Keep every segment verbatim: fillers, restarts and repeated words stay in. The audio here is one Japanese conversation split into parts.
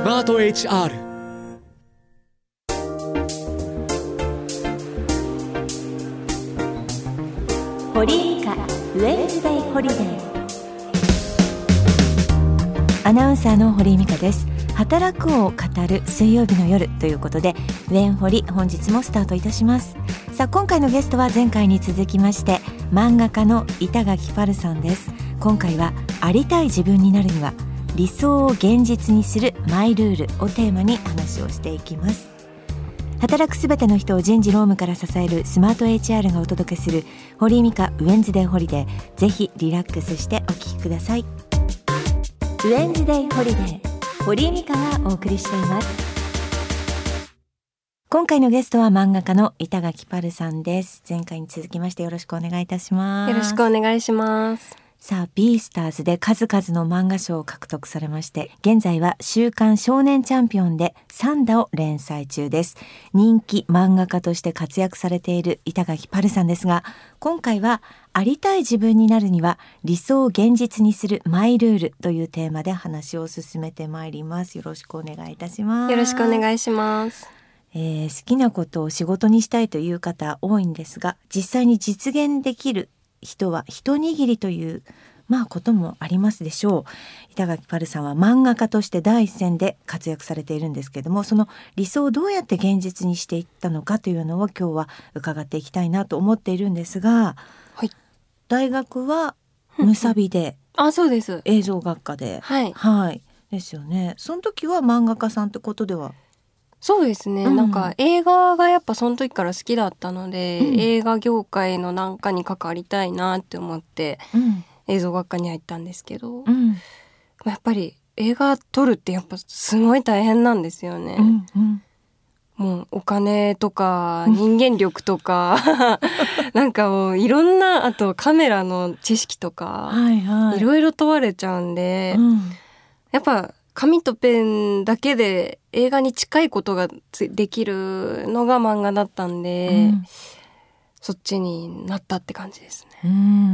スマート エイチアール。 堀井美香ウェンズデイホリデー。アナウンサーの堀井美香です。働くを語る水曜日の夜ということで、ウェンホリ本日もスタートいたします。さあ、今回のゲストは前回に続きまして漫画家の板垣パルさんです。今回はありたい自分になるには理想を現実にするマイルールをテーマに話をしていきます。働くすべての人を人事労務から支えるスマート エイチアール がお届けする堀井美香ウェンズデイホリデー。ぜひリラックスしてお聞きください。ウェンズデイホリデー、堀井美香がお送りしています。今回のゲストは漫画家の板垣パルさんです。前回に続きましてよろしくお願いいたします。 よろしくお願いします。 さあ、ビースターズで数々の漫画賞を獲得されまして、現在は週刊少年チャンピオンでサンダを連載中です。人気漫画家として活躍されている板垣パルさんですが、今回はありたい自分になるには理想を現実にするマイルールというテーマで話を進めてまいります。よろしくお願いいたします。 よろしくお願いします。 えー、好きなことを仕事にしたいという方多いんですが、実際に実現できる人は一握りというまあこともありますでしょう。板垣パルさんは漫画家として第一線で活躍されているんですけれども、その理想をどうやって現実にしていったのかというのを今日は伺っていきたいなと思っているんですが、 はい、 大学はムサビであ、そうです。 映像学科で、 はい、 はい、ですよね。その時は漫画家さんってことでは。 そうですね、うん、なんか映画がやっぱその時から好きだったので、うん、映画業界のなんかに関わりたいなって思って、うん、映像学科に入ったんですけど、うん、やっぱり映画撮るってやっぱすごい大変なんですよね、うんうん、もうお金とか人間力とかなんかもういろんな、あとカメラの知識とか、はいはい、いろいろ問われちゃうんで、うん、やっぱ紙とペンだけで映画に近いことができるのが漫画だったんで、うん、そっちになったって感じですね。 うん、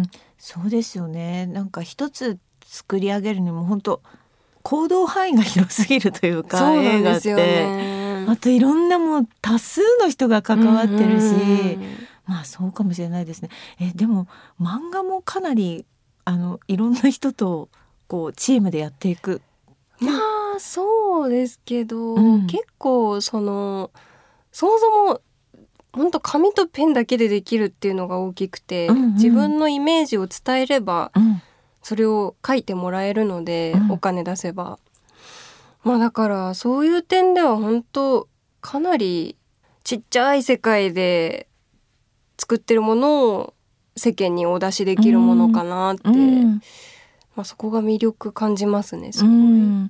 そうですよね。なんか一つ作り上げるにも本当行動範囲が広すぎるというか、 そうなんですよね。 映画ってあといろんなもう多数の人が関わってるし、うん、まあそうかもしれないですね。えでも漫画もかなりあのいろんな人とこうチームでやっていく。 まあそうですけど、うん、結構そのそもそも本当紙とペンだけでできるっていうのが大きくて、うんうん、自分のイメージを伝えれば、うん、それを書いてもらえるので、うん、お金出せば、まあだからそういう点では本当かなりちっちゃい世界で作ってるものを世間にお出しできるものかなって、うんうんまあ、そこが魅力感じますね。すごい、うん、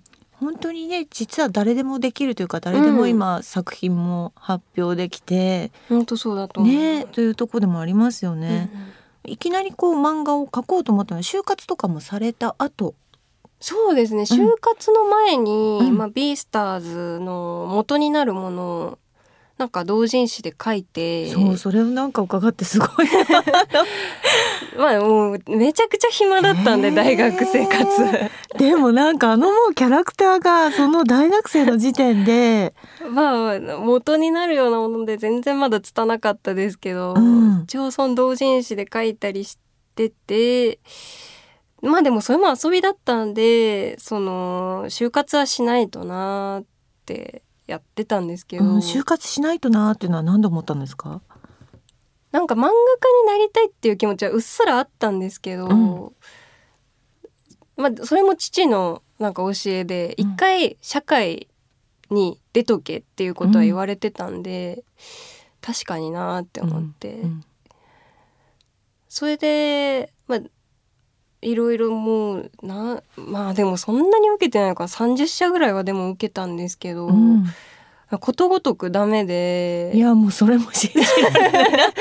本当にね、実は誰でもできるというか、誰でも今作品も発表できて、 うん、本当そうだと思う、 ね、というところでもありますよね、うん、いきなりこう漫画を描こうと思ったのは就活とかもされた後。 そうですね、就活の前に、うんまあ、ビースターズの元になるものをなんか同人誌で書いて、 そう、それをなんか伺ってすごいまあもうめちゃくちゃ暇だったんで、大学生活でもなんかあのもうキャラクターがその大学生の時点でまあ元になるようなもので全然まだ拙なかったですけど、うん、一応その同人誌で書いたりしてて、まあでもそれも遊びだったんで、その就活はしないとなってやってたんですけど、うん、 就活しないとなっていうのは何で思ったんですか？ なんか漫画家になりたいっていう気持ちはうっすらあったんですけど、うんまあ、それも父のなんか教えで、一回社会に出とけっていうことは言われてたんで、うん、確かになって思って、うんうん、それでまあいろいろもうなまあでもそんなに受けてないのか、さんじゅっしゃぐらいはでも受けたんですけど、うんことごとくダメで。 いやもうそれも信じられない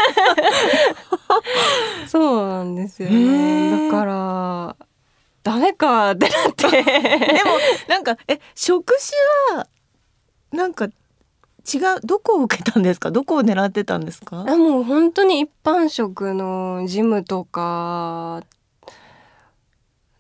そうなんですよね。だからダメかってなってでもなんかえ職種はなんか違う、どこを受けたんですか？どこを狙ってたんですか？ あもう本当に一般職の事務とか、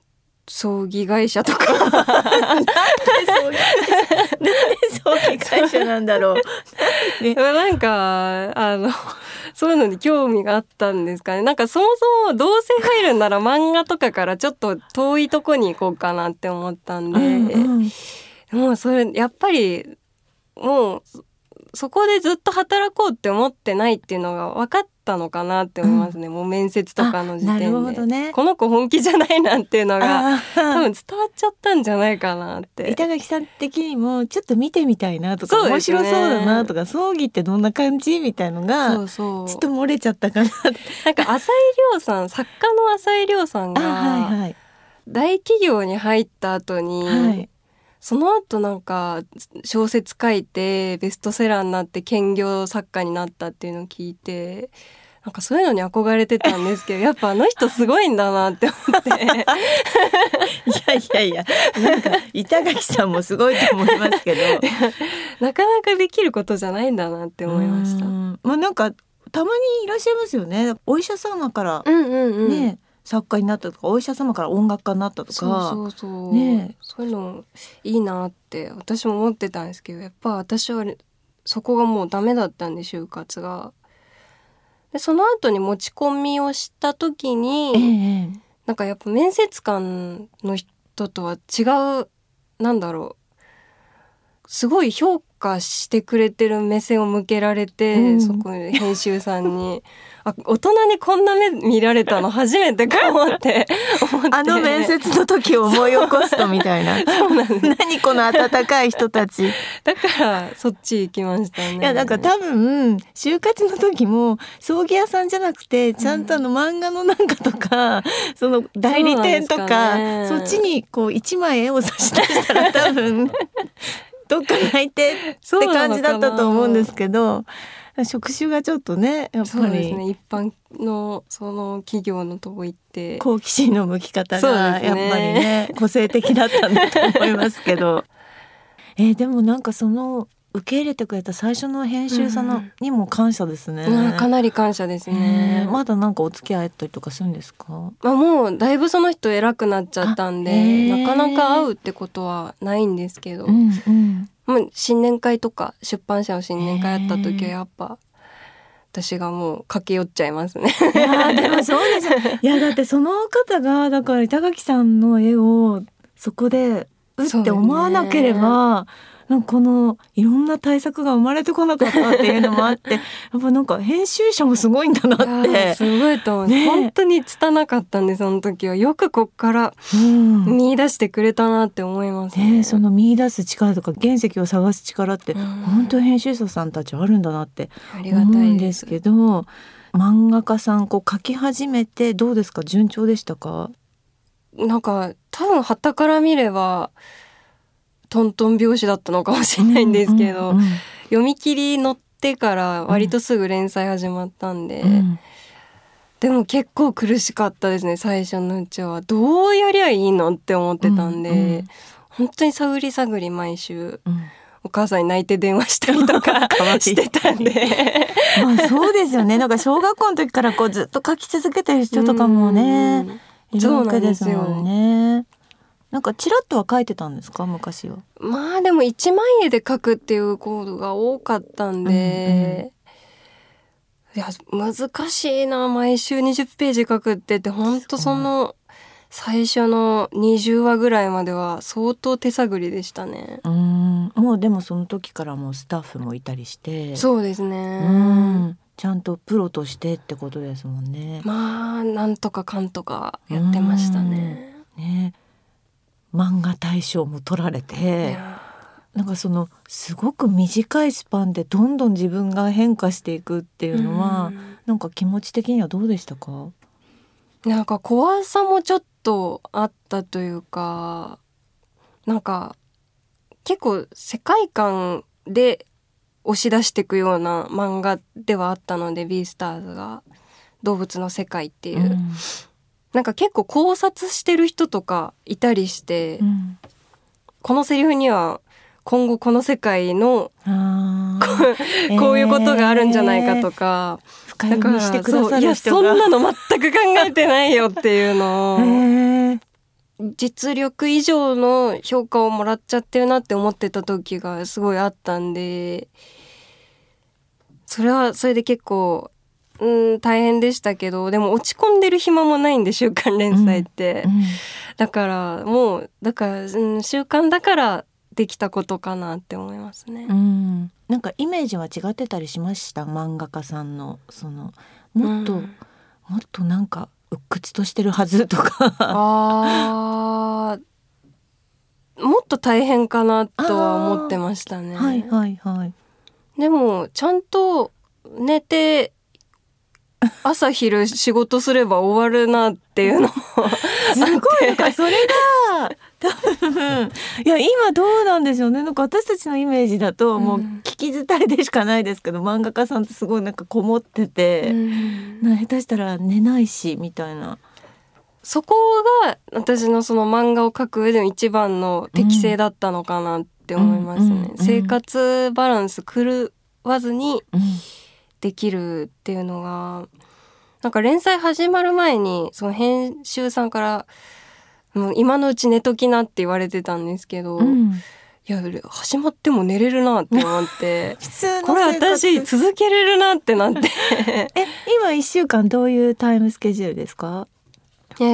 葬儀会社とかなんで葬儀葬儀会社なんだろう、ね、 なんかあのそういうのに興味があったんですかね。なんかそもそもどうせ入るなら漫画とかからちょっと遠いとこに行こうかなって思ったんで、うんうん、もうそれやっぱりもうそこでずっと働こうって思ってないっていうのが分かったのかなって思いますね、うん、もう面接とかの時点で、なるほどね、この子本気じゃないなっていうのが多分伝わっちゃったんじゃないかなって。 板垣さん的にもちょっと見てみたいなとか、面白そうだなとか、葬儀ってどんな感じみたいのがそうそうちょっと漏れちゃったかなってなんか浅井亮さん作家の浅井亮さんが大企業に入った後に、はい、その後なんか小説書いてベストセラーになって兼業作家になったっていうのを聞いて、なんかそういうのに憧れてたんですけどやっぱあの人すごいんだなって思っていやいやいやなんか板垣さんもすごいと思いますけどなかなかできることじゃないんだなって思いました。 まあ、なんかたまにいらっしゃいますよね、お医者様からね、うんうんうん、作家になったとかお医者様から音楽家になったとか、 そうそうそう、ね、そういうのいいなって私も思ってたんですけど、やっぱ私はそこがもうダメだったんで、就活が。でその後に持ち込みをした時に、ええ、なんかやっぱ面接官の人とは違う、なんだろう、すごい評価してくれてる目線を向けられて、うん、そこ編集さんにあ、大人にこんな目見られたの初めてかもって思ってあの面接の時を思い起こすとみたいなそうなんです。何この温かい人たちだからそっち行きましたね。 いやなんか多分就活の時も葬儀屋さんじゃなくてちゃんとあの漫画のなんかとか、うん、その代理店とか そ,、ね、そっちにこう一枚絵を差し出したら多分どっか泣いてって感じだったと思うんですけど、職種がちょっとねやっぱりそうですね、一般のその企業のとこ行って好奇心の向き方がやっぱりね個性的だったんだと思いますけどえー、でもなんかその受け入れてくれた最初の編集さんの、うん、にも感謝ですね、 うん、かなり感謝ですね、 えー、まだなんかお付き合いあったりとかするんですか？ まあ、もうだいぶその人偉くなっちゃったんでなかなか会うってことはないんですけど、うんうん、もう新年会とか出版社の新年会あった時はやっぱ私がもう駆け寄っちゃいますねいやでもそうですよいやだってその方がだから板垣さんの絵をそこでうって思わなければ、なんかこのいろんな対策が生まれてこなかったっていうのもあってやっぱなんか編集者もすごいんだなってすごいと思う、ね、本当に拙かったんでその時はよくこっから見出してくれたなって思いますね、 ね、その見出す力とか原石を探す力って本当に編集者さんたちあるんだなって思うんですけど、漫画家さんこう描き始めてどうですか？順調でしたか？ なんか多分傍から見ればトントン拍子だったのかもしれないんですけど、うんうんうん、読み切り載ってから割とすぐ連載始まったんで、うん、でも結構苦しかったですね。最初のうちはどうやりゃいいのって思ってたんで、うんうん、本当に探り探り毎週、うん、お母さんに泣いて電話したりとかしてたんでまあそうですよね。なんか小学校の時からこうずっと書き続けてる人とかもね、いるわけですもんね。なんかチラッとは書いてたんですか昔は？ まあでも一枚絵で書くっていうことが多かったんで、うんうん、いや難しいな。毎週にじゅっページ書くってって本当その最初のにじゅうわぐらいまでは相当手探りでしたね。 うーん、もうでもその時からもうスタッフもいたりして。 そうですね、 うん、ちゃんとプロとしてってことですもんね。 まあなんとかかんとかやってましたね。 ね、漫画大賞も取られて、なんかそのすごく短いスパンでどんどん自分が変化していくっていうのは、うん、なんか気持ち的にはどうでしたか？ なんか怖さもちょっとあったというか、なんか結構世界観で押し出していくような漫画ではあったので、ビースターズが動物の世界っていう、うん、なんか結構考察してる人とかいたりして、うん、このセリフには今後この世界のこ, こういうことがあるんじゃないかとか、えー深読みしてくださる人が、 いやそんなの全く考えてないよっていうのを実力以上の評価をもらっちゃってるなって思ってた時がすごいあったんで、それはそれで結構うん大変でしたけど、でも落ち込んでる暇もないんで週刊連載って、うんうん、だからもうだから、うん、週刊だからできたことかなって思いますね。 うん、なんかイメージは違ってたりしました？漫画家さんのそのもっと、うん、もっとなんか鬱屈としてるはずとかあもっと大変かなとは思ってましたね。 はいはいはい。 でもちゃんと寝て朝昼仕事すれば終わるなっていうのもすごいなんかそれが多分いや今どうなんでしょうね。なんか私たちのイメージだともう聞き伝えでしかないですけど、うん、漫画家さんってすごいなんかこもってて、うん、な下手したら寝ないしみたいな、 そこが私のその漫画を描く上での一番の適性だったのかなって思いますね、うんうんうん、生活バランス狂わずにできるっていうのが、なんか連載始まる前にその編集さんからもう今のうち寝ときなって言われてたんですけど、うん、いや始まっても寝れるなって思って普通のこれ私続けれるなってなってえ今いっしゅうかんどういうタイムスケジュールですか？ えっ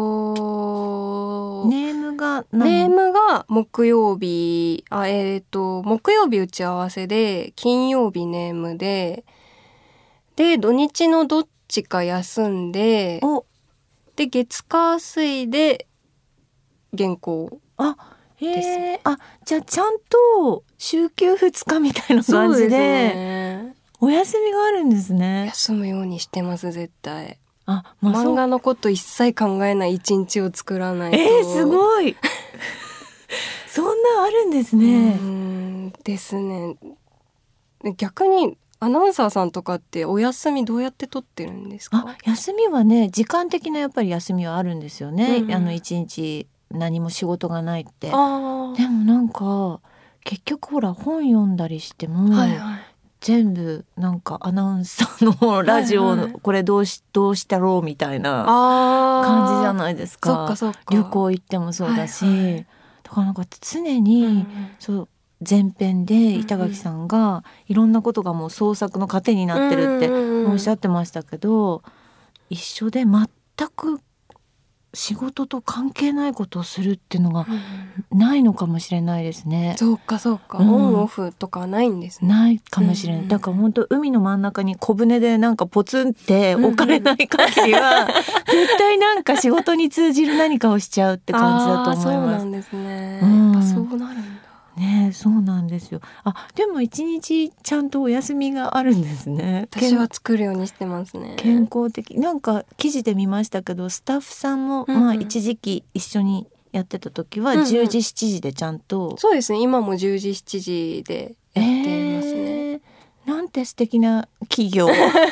とネームがネームが木曜日あえっと木曜日打ち合わせで金曜日ネームでで土日のどっちか休んでで月火水で原稿あへーあじゃあちゃんと週休ふつかみたいな感じ で, で、ね、お休みがあるんですね。 休むようにしてます絶対。 あ、 まあ、漫画のこと一切考えない一日を作らないと。 えー、すごいそんなあるんですね。 うんですね。逆にアナウンサーさんとかってお休みどうやって取ってるんですか？ あ休みはね時間的なやっぱり休みはあるんですよね、うんうん、あの一日何も仕事がないって。あでもなんか結局ほら本読んだりしても、はいはい全部なんかアナウンサーのラジオのこれどうし、どうしたろうみたいな感じじゃないですか。 そっかそっか旅行行ってもそうだし、はいはい、だからなんか常に、うん、そう前編で板垣さんがいろんなことがもう創作の糧になってるっておっしゃってましたけど、一緒で全く仕事と関係ないことをするっていうのがないのかもしれないですね。 そうかそうか、うん、オンオフとかないんですね。 ないかもしれない、うん、だから本当海の真ん中に小舟でなんかポツンって置かれない限りは、うん、絶対なんか仕事に通じる何かをしちゃうって感じだと思います。 そうなんですね、うん、やっぱそうなるんだね。そうなんですよ。あでも一日ちゃんとお休みがあるんですね。 私は作るようにしてますね。 健康的なんか記事で見ましたけどスタッフさんも、うんうん、まあ一時期一緒にやってた時はじゅうじしちじでちゃんと、うんうん、 そうですね今もじゅうじしちじでやってますね、えー、 なんて素敵な企業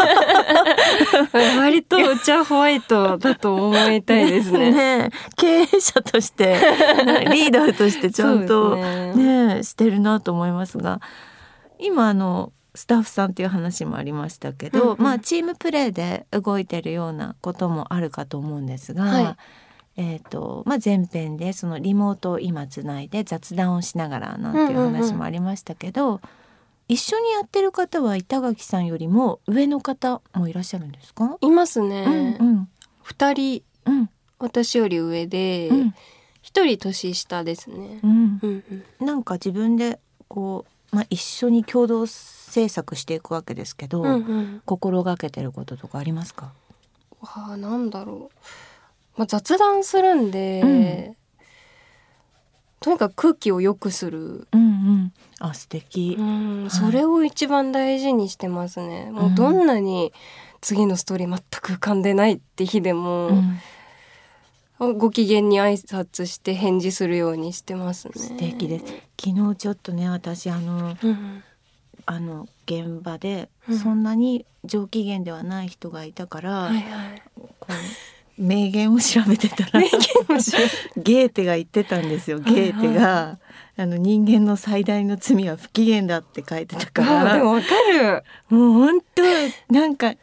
割とお茶ホワイトだと思いたいですねね経営者としてリーダーとしてちゃんと ね, ねしてるなと思いますが、今あのスタッフさんっていう話もありましたけど、うんうんまあ、チームプレーで動いてるようなこともあるかと思うんですが、はいえーとまあ、前編でそのリモートを今つないで雑談をしながらなんていう話もありましたけど、うんうんうん、一緒にやってる方は板垣さんよりも上の方もいらっしゃるんですか？ いますね、 うんうん、 ふたり、うん、私より上で、うん、ひとり年下ですね、 うんうんうん、なんか自分でこう、まあ、一緒に共同制作していくわけですけど、うんうん、心がけてることとかありますか？ わあ、なんだろう、まあ、雑談するんで、うん、とにかく空気を良くする、 うんうん、あ素敵、 うんはい、それを一番大事にしてますね。もうどんなに次のストーリー全く浮かんでないって日でも、うん、ご機嫌に挨拶して返事するようにしてますね。 素敵です。昨日ちょっとね私あの、うんあの現場でそんなに上機嫌ではない人がいたから、うんはいはい、こう名言を調べてたら名言を調べゲーテが言ってたんですよ。ゲーテが、はいはい、あの人間の最大の罪は不機嫌だって書いてたから。 でもわかる。 もう本当なんか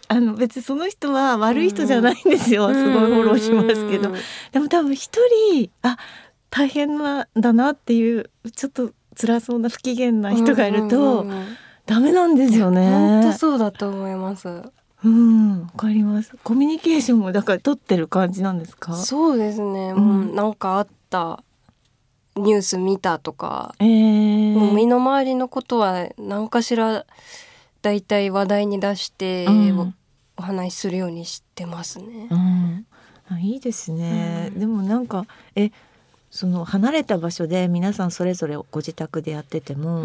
あの別にその人は悪い人じゃないんですよ、うん、すごいフォローしますけど、でも多分一人あ大変なんだなっていうちょっと辛そうな不機嫌な人がいると、うんうんうん、ダメなんですよね。 本当そうだと思います。 うん、わかります。コミュニケーションもだから取ってる感じなんですか？ そうですね、うん、もうなんかあったニュース見たとか、えー、もう身の回りのことは何かしらだいたい話題に出して、うん、お話しするようにしてますね、 うん、あいいですね、うん、でもなんかえその離れた場所で皆さんそれぞれご自宅でやってても、うん、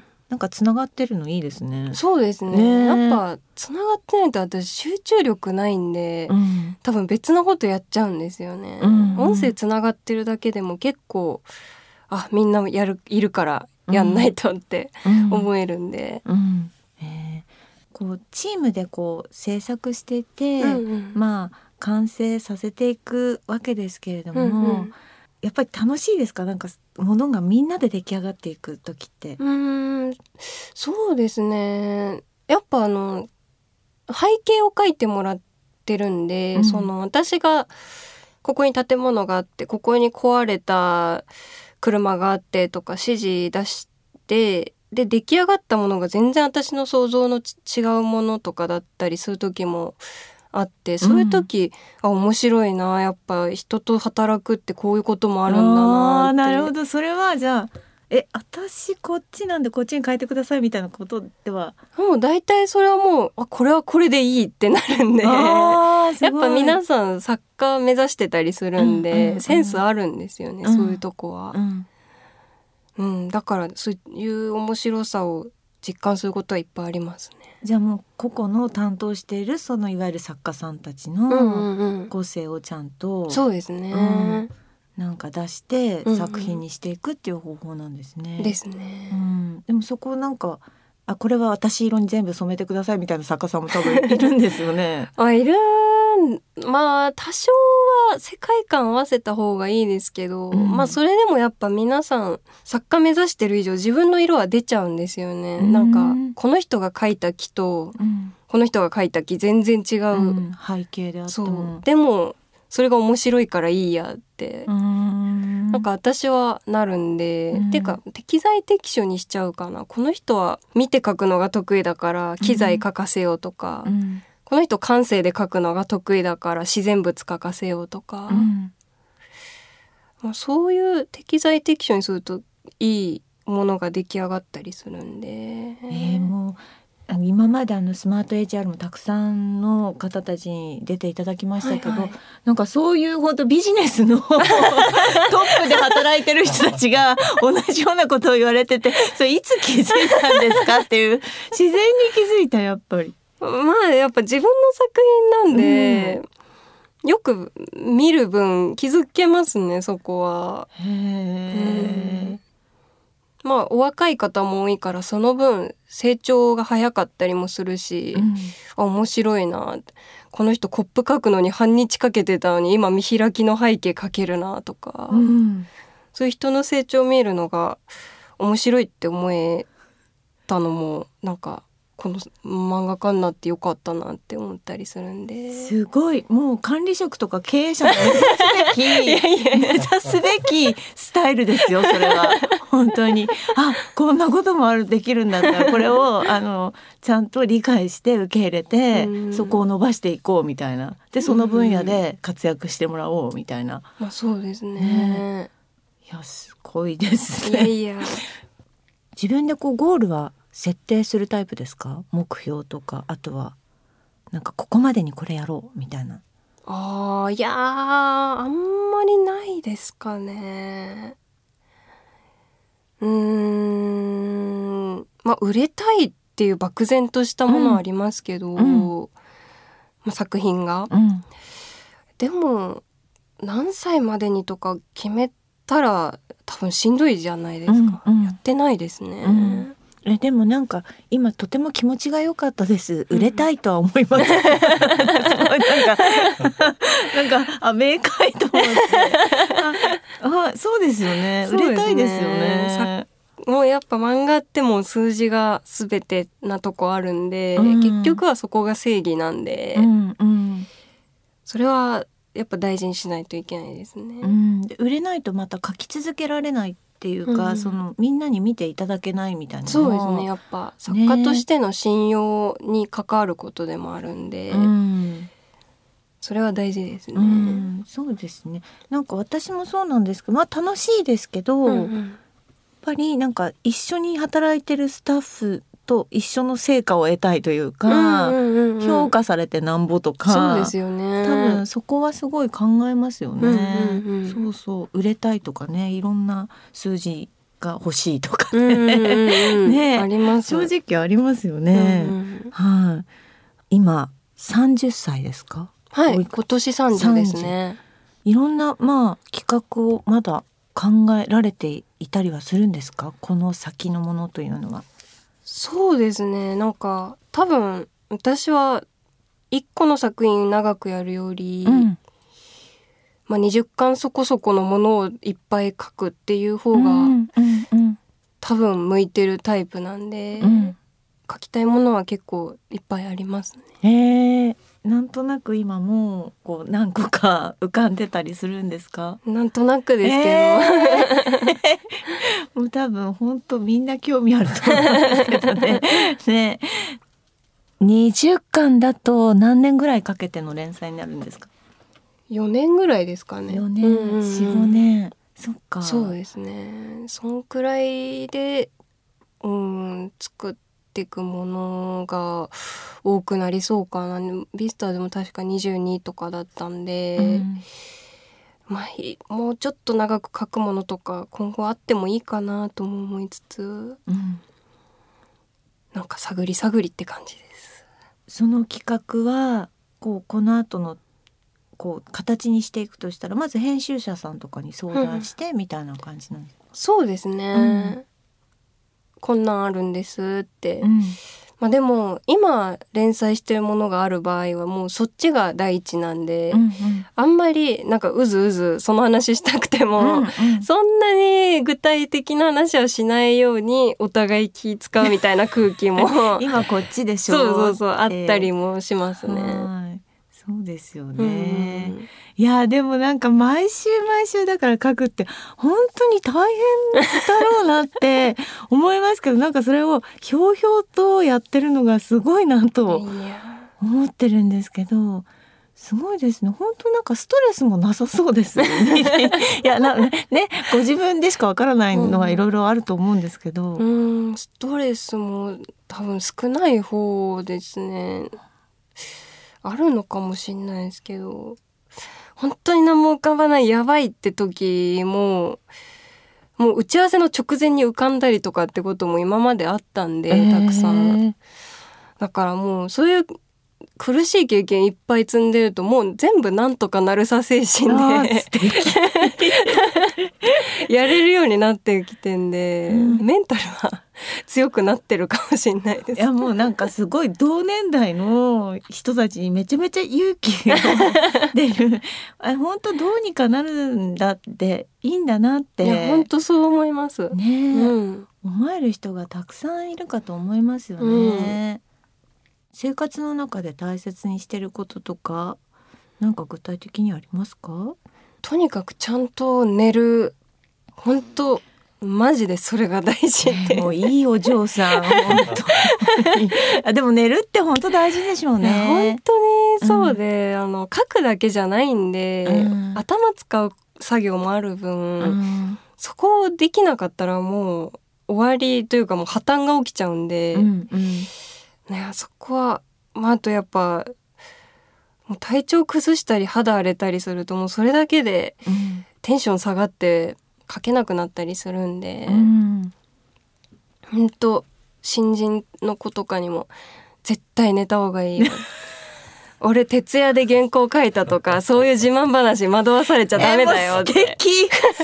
なんかつながってるのいいですね。 そうです ね, ねやっぱつながってないと私集中力ないんで、うん、多分別のことやっちゃうんですよね、うんうん、音声つながってるだけでも結構あみんなやるいるからやんないとって思えるんで、うんうんえー、こうチームでこう制作していて、うんうん、まあ完成させていくわけですけれども、うんうん、やっぱり楽しいですか？なんかものがみんなで出来上がっていく時って。 うーんそうですね、やっぱあの背景を書いてもらってるんで、うん、その私がここに建物があってここに壊れた車があってとか指示出してで出来上がったものが全然私の想像の違うものとかだったりする時もあって、そういう時、うん、あ面白いな、やっぱ人と働くってこういうこともあるんだなって。 あなるほど、それはじゃあえ私こっちなんでこっちに変えてくださいみたいなことではもう大体それはもうあこれはこれでいいってなるんでやっぱ皆さん作家目指してたりするんで、うんうんうん、センスあるんですよね、うん、そういうとこは、うんうん、だからそういう面白さを実感することはいっぱいありますね。 じゃあもう個々の担当しているそのいわゆる作家さんたちの個性をちゃんと、うんうん、 そうですね、 うんなんか出して作品にしていくっていう方法なんですね、 うんうん、ですね、 うん、でもそこなんかあこれは私色に全部染めてくださいみたいな作家さんも多分いるんですよねあいるまあ多少は世界観合わせた方がいいですけど、うん、まあそれでもやっぱ皆さん作家目指してる以上自分の色は出ちゃうんですよね、うん、なんかこの人が描いた木と、うん、この人が描いた木全然違う、うん、 背景であってもそうでもそれが面白いからいいやってうんなんか私はなるんで、うん、てか適材適所にしちゃうかな。この人は見て描くのが得意だから機材描かせようとか、うん、この人感性で描くのが得意だから自然物描かせようとか、うんまあ、そういう適材適所にするといいものが出来上がったりするんで、えー、もう今まであのスマート エイチアール もたくさんの方たちに出ていただきましたけど、はいはい、なんかそういう本当ビジネスのトップで働いてる人たちが同じようなことを言われててそれいつ気づいたんですかっていう自然に気づいたやっぱりまあやっぱ自分の作品なんで、うん、よく見る分気づけますねそこは。へー、うんまあお若い方も多いからその分成長が早かったりもするし、うん、あ面白いなこの人コップ書くのに半日かけてたのに今見開きの背景書けるなとか、うん、そういう人の成長を見えるのが面白いって思えたのもなんかこの漫画家になってよかったなって思ったりするんで。 すごいもう管理職とか経営者が目指すべきいやいや目指すべきスタイルですよそれは本当にあこんなこともあるできるんだったらこれをあのちゃんと理解して受け入れてそこを伸ばしていこうみたいなでその分野で活躍してもらおうみたいな、 まあ、そうですね、ねいやすごいですね。 いやいや自分でこうゴールは設定するタイプですか？目標とかあとはなんかここまでにこれやろうみたいな。 あーいやーあんまりないですかね。うーんまあ売れたいっていう漠然としたものはありますけど、うんうんまあ、作品が、うん、でも何歳までにとか決めたら多分しんどいじゃないですか、うんうん、やってないですね、うんえでもなんか今とても気持ちが良かったです。売れたいとは思います、うん、なんかなんかあ明快と思ってああそうですよね、売れたいですよね。 もうやっぱ漫画ってもう数字が全てなとこあるんで、うん、結局はそこが正義なんで、うんうん、それはやっぱ大事にしないといけないですね、 うん、で売れないとまた書き続けられないっていうか、うん、そのみんなに見ていただけないみたいなのそうですね、やっぱ作家としての信用に関わることでもあるんで、ね、うん、それは大事ですね、うん、 そうですね。なんか私もそうなんですけど、まあ楽しいですけど、うんうん、やっぱりなんか一緒に働いてるスタッフと一緒の成果を得たいというか、うんうんうんうん、評価されてなんぼとか、 そうですよね、 多分そこはすごい考えますよね、うんうんうん、そうそう売れたいとかね、いろんな数字が欲しいとか ね,、うんうんうん、ね、 あります、 正直ありますよね、うんうん、はい、今さんじゅっさいですか？ はい、今年さんじゅうですね。 いろんな、まあ、企画をまだ考えられていたりはするんですか？この先のものというのは。 そうですね、なんか多分私はいっこの作品長くやるより、うん、まあ、にじゅっかんそこそこのものをいっぱい書くっていう方が、うんうんうん、多分向いてるタイプなんで、うん、書きたいものは結構いっぱいありますね。へー、なんとなく今もうこう何個か浮かんでたりするんですか？ なんとなくですけど、 えー、もう多分本当みんな興味あると思うんですけどね。ね、にじゅっかんだと何年ぐらいかけての連載になるんですか？ よねんぐらいですかね。 よねん、うんうんうん、よん、ごねん、そっか。 そうですね、そんくらいで、うん、作っていくものが多くなりそうかな。ビスターでも確かにじゅうにとかだったんで、うん、まあ、もうちょっと長く書くものとか今後あってもいいかなとも思いつつ、うん、なんか探り探りって感じです。 その企画はこうこの後のこう形にしていくとしたら、まず編集者さんとかに相談してみたいな感じなんですか？ うん、そうですね、うん、こんなんあるんですって、うん、まあ、でも今連載してるものがある場合はもうそっちが第一なんで、うんうん、あんまりなんかうずうずその話したくても、うんうん、そんなに具体的な話をしないようにお互い気使うみたいな空気も今こっちでしょそうそうそうあったりもしますね。 はい、そうですよね、うん、いやでもなんか毎週毎週だから書くって本当に大変だろうなって思いますけどなんかそれをひょうひょうとやってるのがすごいなと思ってるんですけど、すごいですね。本当なんかストレスもなさそうですよね。いやなね、ご自分でしかわからないのはいろいろあると思うんですけど、 うん、うん、ストレスも多分少ない方ですね。あるのかもしれないですけど、本当に何も浮かばないやばいって時ももう打ち合わせの直前に浮かんだりとかってことも今まであったんで、えー、たくさんだからもうそういう苦しい経験いっぱい積んでるともう全部なんとかなるさ精神でやれるようになってきてんで、うん、メンタルは強くなってるかもしれないです。 いやもうなんかすごい同年代の人たちにめちゃめちゃ勇気が出るあ本当どうにかなるんだっていいんだなって。 いや本当そう思いますね、うん、思える人がたくさんいるかと思いますよね、うん、生活の中で大切にしてることとかなんか具体的にありますか？ とにかくちゃんと寝る、本当マジでそれが大事で、 もういいお嬢さん本当にあでも寝るって本当大事でしょうね。 本当にそうで、うん、あの書くだけじゃないんで、うん、頭使う作業もある分、うん、そこをできなかったらもう終わりというかもう破綻が起きちゃうんで、うんうんね、そこは、まあ、あとやっぱもう体調崩したり肌荒れたりするともうそれだけでテンション下がって書けなくなったりするんで、うん、ほんと新人の子とかにも絶対寝た方がいいよ俺徹夜で原稿書いたとかそういう自慢話惑わされちゃダメだよって。 素敵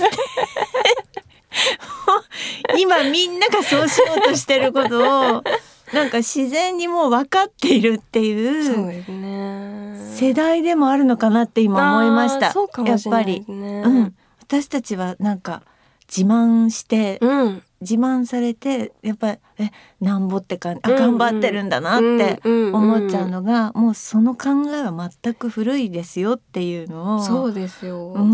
今みんながそうしようとしてることをなんか自然にもう分かっているっていう、 そうですね、 世代でもあるのかなって今思いました。 そうかもしれないですね。 やっぱり、うん、私たちはなんか自慢して自慢されてやっぱりえなんぼってか、あ頑張ってるんだなって思っちゃうのが、もうその考えは全く古いですよっていうのを、 そうですよ、 うん、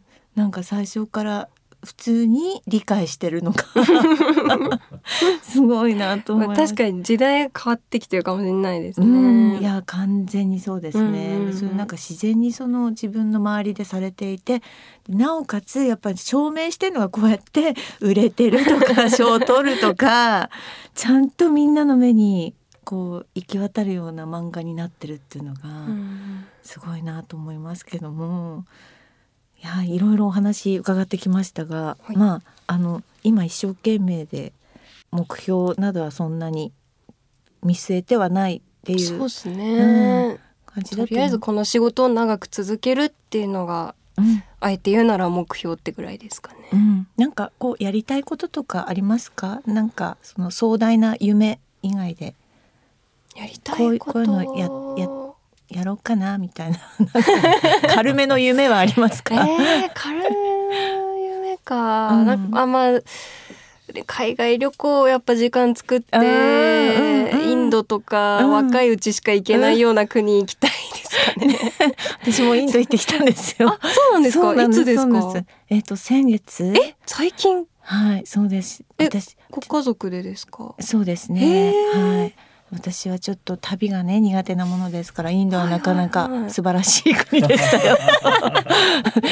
なんか最初から普通に理解してるのがすごいなと思います。 確かに時代変わってきてるかもしれないですね、 うん、いや完全にそうですね、 うんうんうん、 それなんか自然にその自分の周りでされていて、なおかつやっぱり証明してるのがこうやって売れてるとか賞を取るとかちゃんとみんなの目にこう行き渡るような漫画になってるっていうのがすごいなと思いますけども、いやいろいろお話伺ってきましたが、はい、まああの今一生懸命で目標などはそんなに見据えてはないっていう、 そうですね、うん、感じだと、とりあえずこの仕事を長く続けるっていうのが、うん、あえて言うなら目標ってぐらいですかね、 うん、なんかこうやりたいこととかありますか？なんかその壮大な夢以外でやりたいこと、 こういうのやややろうかなみたいな軽めの夢はありますか？ えー、軽めの夢か、うん、なんかあんま海外旅行やっぱ時間作って、うんうん、インドとか、うん、若いうちしか行けないような国行きたいですかね、 うん、私もインド行ってきたんですよ。 あ、そうなんですか？いつですか？ えっと先月。 え、最近？ はい、そうです。 え、私ご家族でですか？ そうですね、はい。私はちょっと旅がね苦手なものですから、インドはなかなか素晴らしい国でしたよ、はいはいはい、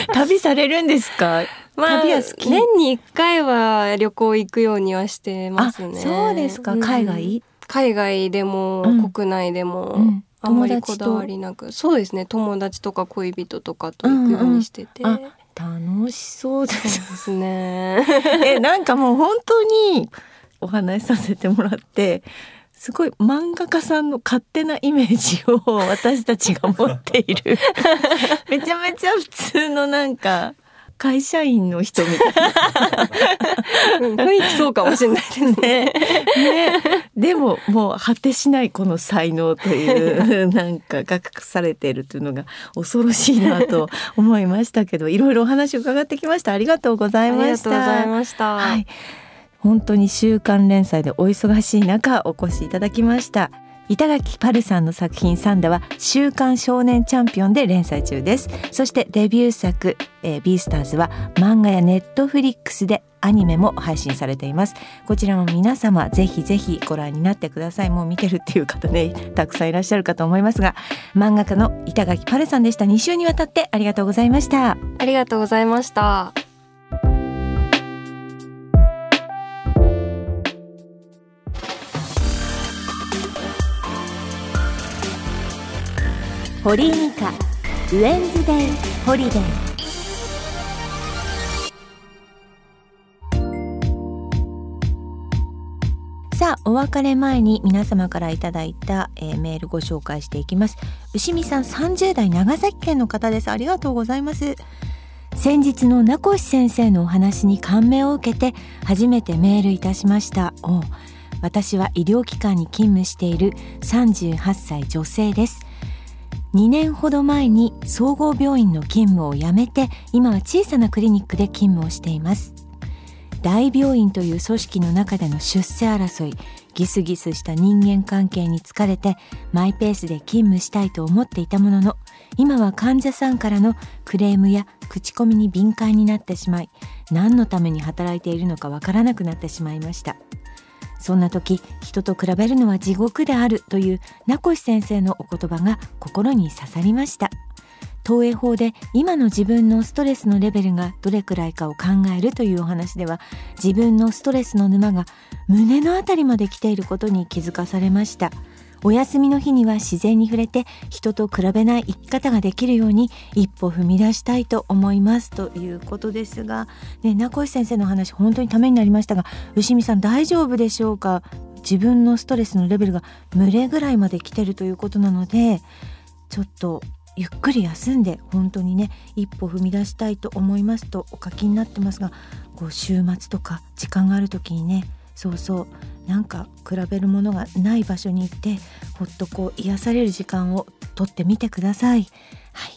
旅されるんですか？ まあ、 旅は好き？ 年にいっかいは旅行行くようにはしてますね。 あ、そうですか。海外？ うん、海外でも、うん、国内でも、うん、あんまりこだわりなく、そうですね、友達とか恋人とかと行くようにしてて、うんうん、 あ、楽しそうです。 そうですねえ、なんかもう本当にお話しさせてもらってすごい漫画家さんの勝手なイメージを私たちが持っているめちゃめちゃ普通のなんか会社員の人みたいな雰囲気そうかもしれないですねね、 でももう果てしないこの才能というなんかが隠されているというのが恐ろしいなと思いましたけど、いろいろお話を伺ってきました。ありがとうございました。 ありがとうございました、 はい、本当に週刊連載でお忙しい中お越しいただきました。板垣パルさんの作品サンダは週刊少年チャンピオンで連載中です。そしてデビュー作、えー、ビースターズは漫画やネットフリックスでアニメも配信されています。こちらも皆様ぜひぜひご覧になってください。もう見てるっていう方ねたくさんいらっしゃるかと思いますが、漫画家の板垣パルさんでした。に週にわたってありがとうございました。 ありがとうございました。 堀井美香ウェンズデイホリデー。さあお別れ前に皆様からいただいた、えー、メールご紹介していきます。牛見さんさんじゅう代長崎県の方です。ありがとうございます。先日の名越先生のお話に感銘を受けて初めてメールいたしました。お私は医療機関に勤務しているさんじゅうはっさい女性です。にねんほど前に総合病院の勤務を辞めて今は小さなクリニックで勤務をしています。大病院という組織の中での出世争い、ギスギスした人間関係に疲れてマイペースで勤務したいと思っていたものの、今は患者さんからのクレームや口コミに敏感になってしまい、何のために働いているのかわからなくなってしまいました。そんな時、人と比べるのは地獄であるという名越先生のお言葉が心に刺さりました。東映法で今の自分のストレスのレベルがどれくらいかを考えるというお話では、自分のストレスの沼が胸のあたりまで来ていることに気づかされました。お休みの日には自然に触れて人と比べない生き方ができるように一歩踏み出したいと思いますということですが、ね、名越先生の話本当にためになりましたが、牛見さん大丈夫でしょうか？自分のストレスのレベルが群れぐらいまで来てるということなので、ちょっとゆっくり休んで本当にね一歩踏み出したいと思いますとお書きになってますが、こう週末とか時間がある時にね、そうそうなんか比べるものがない場所に行ってほっとこう癒される時間をとってみてください。はい。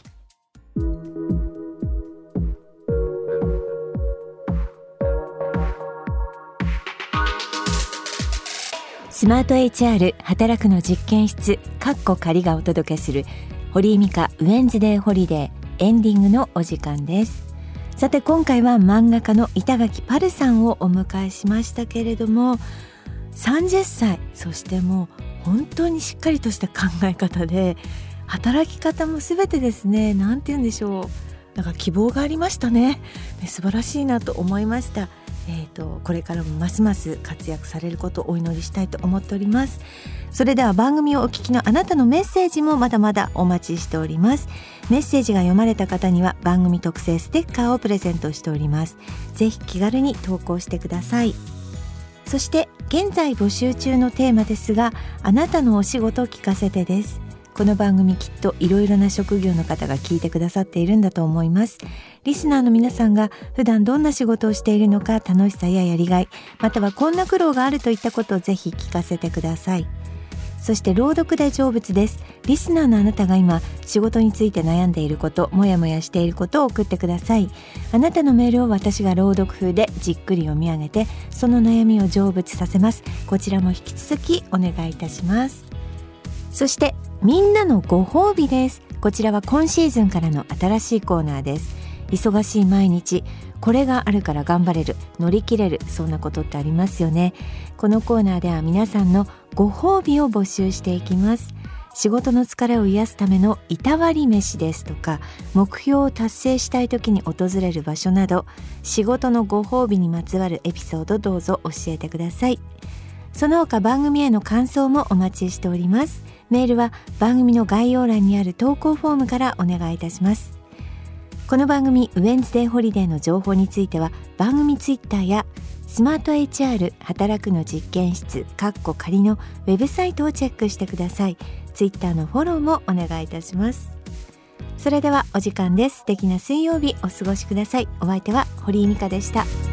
スマート エイチアール 働くの実験室かっこ仮がお届けする堀井美香ウェンズデーホリデーエンディングのお時間です。さて今回は漫画家の板垣パルさんをお迎えしましたけれども、さんじゅっさい、そしてもう本当にしっかりとした考え方で、働き方も全てですね、なんて言うんでしょう、なんか希望がありましたね。で素晴らしいなと思いました。えーと、これからもますます活躍されることをお祈りしたいと思っております。それでは番組をお聞きのあなたのメッセージもまだまだお待ちしております。メッセージが読まれた方には番組特製ステッカーをプレゼントしております。ぜひ気軽に投稿してください。そして現在募集中のテーマですが、あなたのお仕事聞かせてです。この番組きっといろいろな職業の方が聞いてくださっているんだと思います。リスナーの皆さんが普段どんな仕事をしているのか、楽しさややりがい、またはこんな苦労があるといったことをぜひ聞かせてください。そして朗読で成仏です。リスナーのあなたが今仕事について悩んでいること、もやもやしていることを送ってください。あなたのメールを私が朗読風でじっくり読み上げて、その悩みを成仏させます。こちらも引き続きお願いいたします。そしてみんなのご褒美です。こちらは今シーズンからの新しいコーナーです。忙しい毎日、これがあるから頑張れる、乗り切れる、そんなことってありますよね。このコーナーでは皆さんのご褒美を募集していきます。仕事の疲れを癒すためのいたわり飯ですとか、目標を達成したい時に訪れる場所など、仕事のご褒美にまつわるエピソード、どうぞ教えてください。その他番組への感想もお待ちしております。メールは番組の概要欄にある投稿フォームからお願いいたします。この番組ウェンズデーホリデーの情報については番組ツイッターやスマート エイチアール 働くの実験室かっこ仮のウェブサイトをチェックしてください。ツイッターのフォローもお願いいたします。それではお時間です。素敵な水曜日お過ごしください。お相手は堀井美香でした。